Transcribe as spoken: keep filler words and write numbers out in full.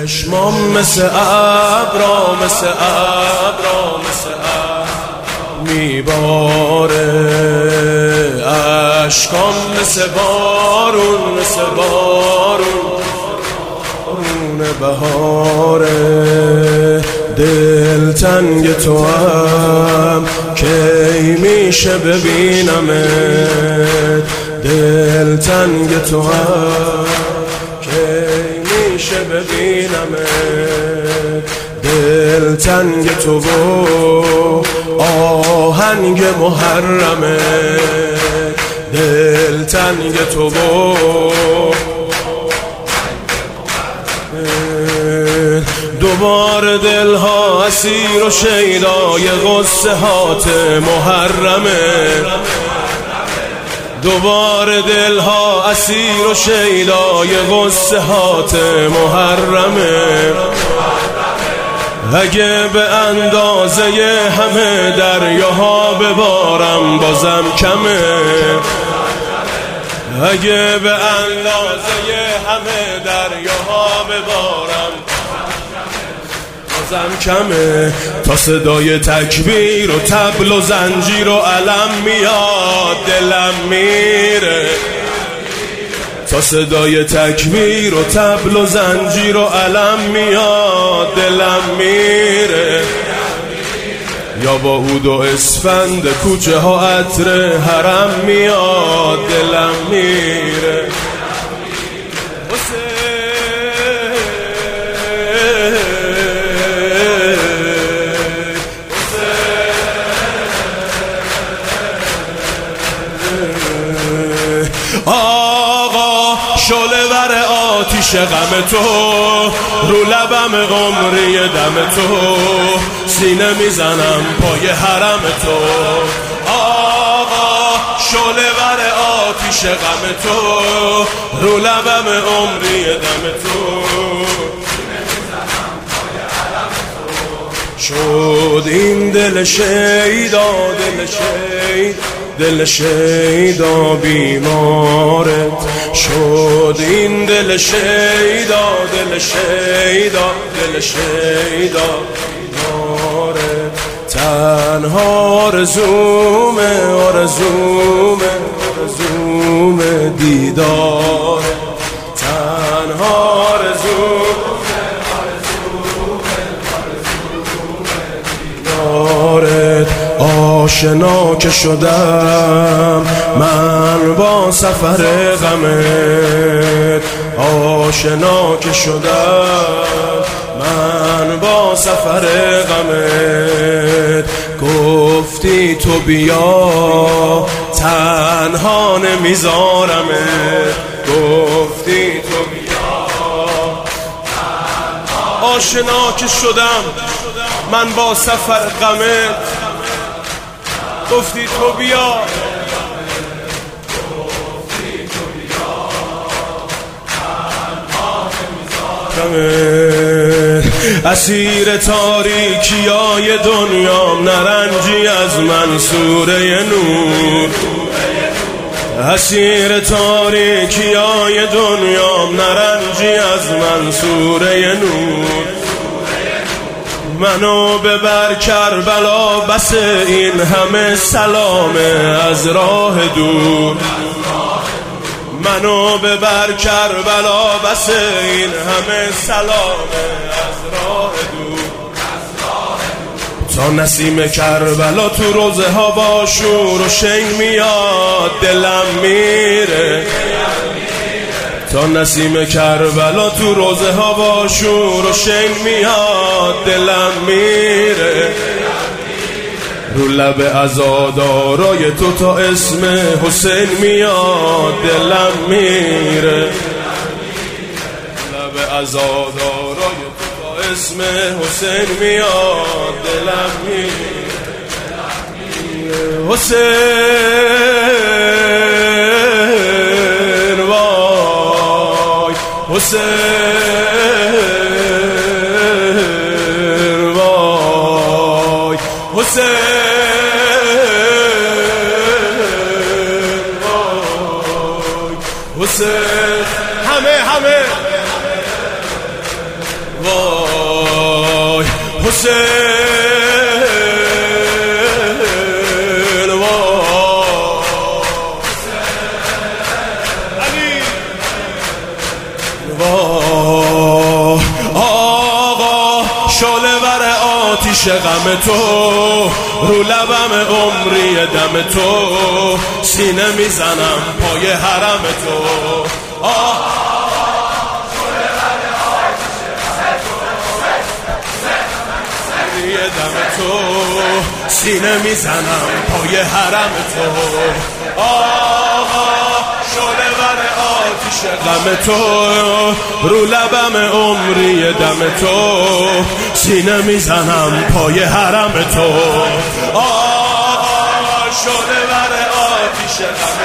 چشمام مثل ابرا مثل ابرا مثل ابر میباره، اشکام مثل بارون مثل بارون بارون بهاره. دل تنگ تو هم کی میشه ببینمت، دل تنگ تو هم کی میشه ببینمت. دل تنگ تو و آهنگ محرمه، دل تنگ تو و دوباره دلها اسیر و شیدای غصه هات محرمه، دوباره دلها اسیر و شیدای غصه هات محرمه. اگه به اندازه همه دریاها ببارم بازم کمه، اگه به اندازه همه دریاها ببارم بازم کمه. تا صدای تکبیر و طبل و زنجیر و علم میاد دلم میره، تا صدای تکبیر و طبل و زنجیر و علم میاد دلم میره. یا با عود و اسفند کوچه ها عطر حرم میاد دلم میره. آقا شعله ور آتیش غم تو، رو لبم قمری دم تو، سینه میزنم پای حرم تو. آقا شعله ور آتیش غم تو، رو لبم عمری دم تو، شد این دل شیدا دل شید دل شیدا بیمارت، شد این دل شیدا دل شیدا دل شیدا بیمارت. تنها آرزومه آرزومه آرزومه دیدار، تنها آرزومه آرزومه آرزومه دیدارت. آشنا که شدم من با سفر غمت، آشنا که شدم من با سفر غمت. گفتی تو بیا تنها نمیذارمت، گفتی تو بیا تنها. آشنا که شدم من با سفر غمت، گفتی تو بیا اسیر تاریکیای دنیام نرنجی از من سوره نور، اسیر تاریکیای دنیام نرنجی از من سوره نور. منو ببر کربلا بس این همه سلامه از راه دور، منو ببر کربلا بس این همه سلامه از راه دور. تا نسیم کربلا تو روزه ها با شور و شنگ میاد دلم میره، تا نسیم کربلا تو روزه ها با شور و شنگ میاد دلم میره. رو لب عزادارای تو تا اسم حسین میاد دلم میره، لب عزادارای تو تا اسم حسین میاد دلم میره. حسین وای حسین وای حسین حسین همه همه حسین واه آقا شعله ور آتیش غم تو رو لبم عمری دم تو سینه میزنم پای حرم تو آه دم تو سینه میزنم پای حرم تو آقا شعله ور آتیش غم تو رو لبم عمری دم تو سینه میزنم پای حرم تو آقا شعله ور آتیش غم